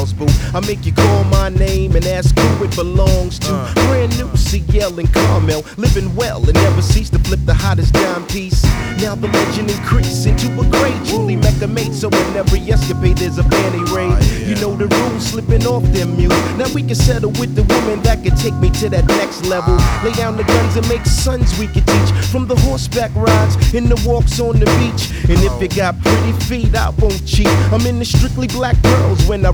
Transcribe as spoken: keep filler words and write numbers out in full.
house, boo. I make you call my name and ask who it belongs to. Uh, Brand new C L and Carmel, living well and never cease to flip the hottest dime piece. Now the legend increase into a great truly Mecca mate. So in every escapade there's a panty raid. Uh, yeah. You know the rules, slipping off them mules. Now we can settle with the woman that can take me to that next level. Lay down the guns and make sons we can teach. From the horseback rides and the walks on the beach. And if you got pretty feet, I won't cheat. I'm in the strictly black pearls when I